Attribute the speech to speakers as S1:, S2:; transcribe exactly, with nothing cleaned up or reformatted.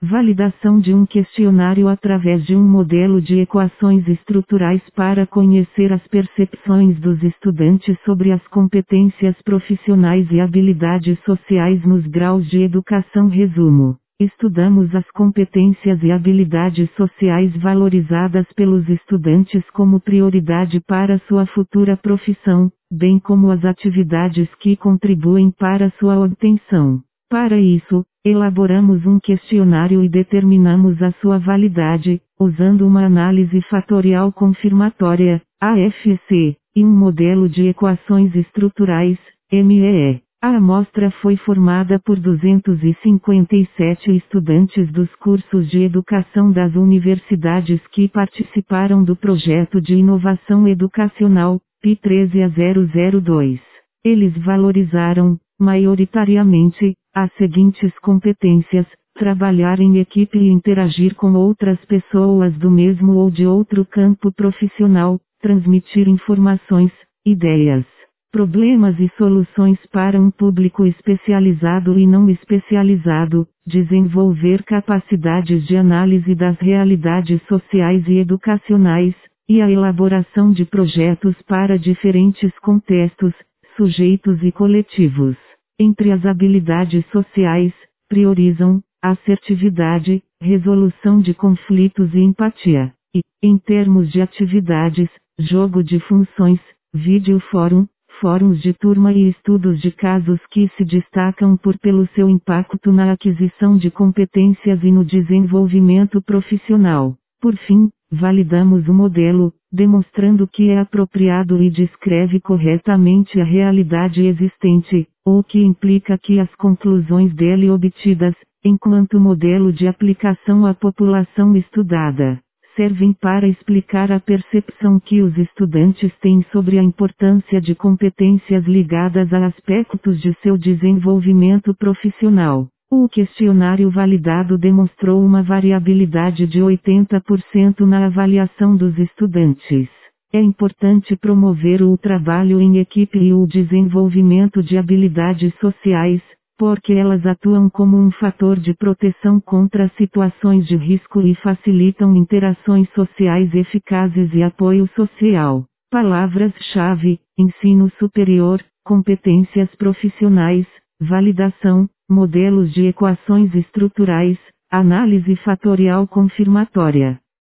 S1: Validação de um questionário através de um modelo de equações estruturais para conhecer as percepções dos estudantes sobre as competências profissionais e habilidades sociais nos graus de educação. Resumo: estudamos as competências e habilidades sociais valorizadas pelos estudantes como prioridade para sua futura profissão, bem como as atividades que contribuem para sua obtenção. Para isso, elaboramos um questionário e determinamos a sua validade, usando uma análise fatorial confirmatória, A F C, e um modelo de equações estruturais, M E E. A amostra foi formada por duzentos e cinquenta e sete estudantes dos cursos de educação das universidades que participaram do projeto de inovação educacional, P I treze A zero zero dois. Eles valorizaram, maioritariamente, as seguintes competências: trabalhar em equipe e interagir com outras pessoas do mesmo ou de outro campo profissional, transmitir informações, ideias, problemas e soluções para um público especializado e não especializado, desenvolver capacidades de análise das realidades sociais e educacionais, e a elaboração de projetos para diferentes contextos, sujeitos e coletivos. Entre as habilidades sociais, priorizam assertividade, resolução de conflitos e empatia. E, em termos de atividades, jogo de funções, vídeo-fórum, fóruns de turma e estudos de casos que se destacam por pelo seu impacto na aquisição de competências e no desenvolvimento profissional. Por fim, validamos o modelo, demonstrando que é apropriado e descreve corretamente a realidade existente, o que implica que as conclusões dele obtidas, enquanto modelo de aplicação à população estudada, servem para explicar a percepção que os estudantes têm sobre a importância de competências ligadas a aspectos de seu desenvolvimento profissional. O questionário validado demonstrou uma variabilidade de oitenta por cento na avaliação dos estudantes. É importante promover o trabalho em equipe e o desenvolvimento de habilidades sociais, porque elas atuam como um fator de proteção contra situações de risco e facilitam interações sociais eficazes e apoio social. Palavras-chave: ensino superior, competências profissionais, validação, modelos de equações estruturais, análise fatorial confirmatória.